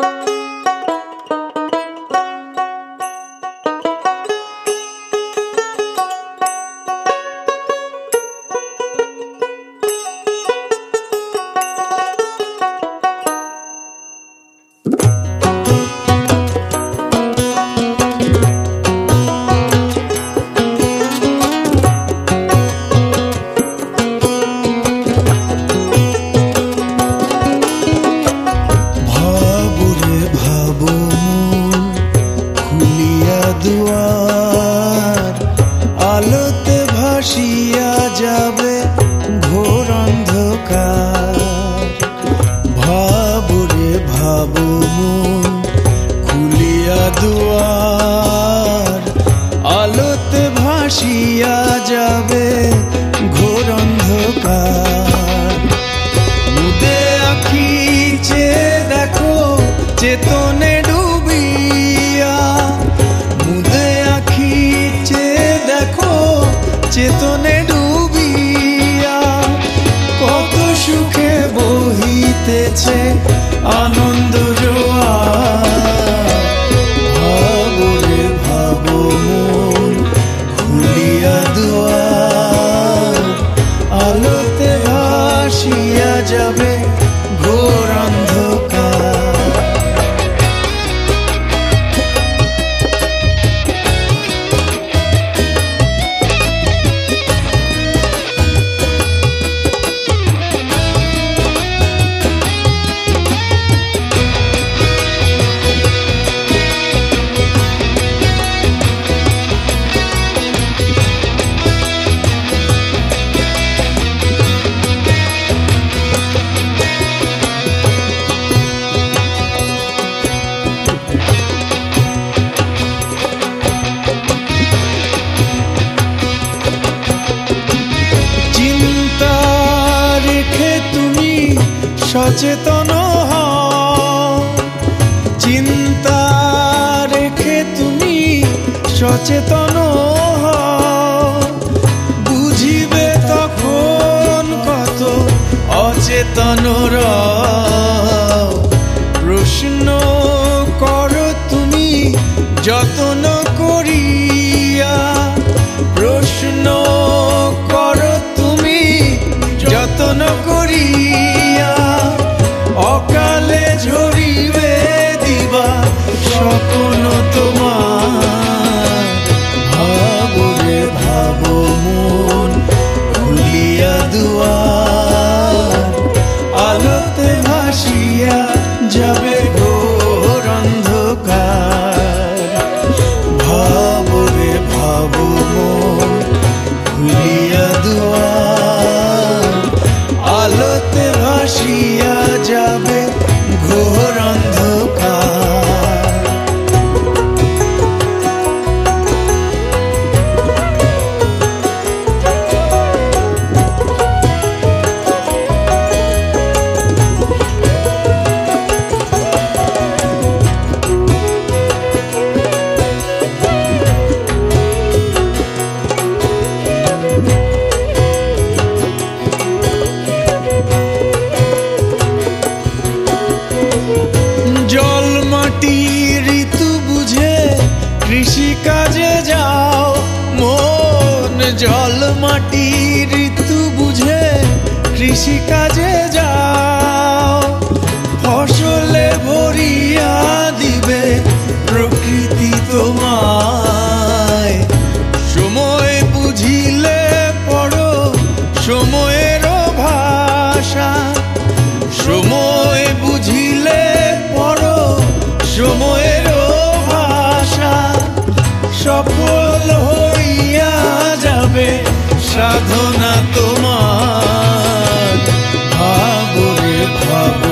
দুয়ার আলোতে ভাসিয়া যাবে ঘোর অন্ধকার। ভাবো রে ভাবো মন খুলিয়া দুয়ার আলোতে ভাসিয়া যাবে ঘোর অন্ধকার। মুদে আখি চেয়ে দেখো চেতনে ডুবিয়া, মুদে আখি চেয়ে দেখো চেতনে ডুবিয়া, কত সুখে বহিতেছে আনন্দ জোয়ার। ভাবো রে ভাবো মন খুলিয়া দুয়ার আলোতে ভাসিয়া যাবে ঘোর অন্ধকার। সচেতন হও, চিন্তা রেখে তুমি সচেতন হও, বুঝিবে তখন কত অচেতনরা। প্রশ্ন করো তুমি যত্ন করিয়া, প্রশ্ন করো তুমি যত্ন করিয়া, অকালে ঝরিবে দিবা স্বপ্ন তোমার। ভাবো রে ভাবো মন খুলিয়া দুয়ার আলোতে ভাসিয়া যাবে ঘোর অন্ধকার। ভাবো রে ভাবো মন খুলিয়া দুয়ার আলোতে ভাসিয়া যাবে ঘোর অন্ধকার। জল মাটি ঋতু বুঝে কৃষি কাজে যাও মন, জল মাটি ঋতু বুঝে কৃষি কাজে যাও, ফসলে ভরিয়া দিবে প্রকৃতি তোমায়। সময় বুঝিলে পড়ো সময়ের ভাষা, সময় বুঝিলে পড়ো সময়ের ভাষা, সফল হইয়া যাবে সাধনা তোমার। ভাবো রে ভাবো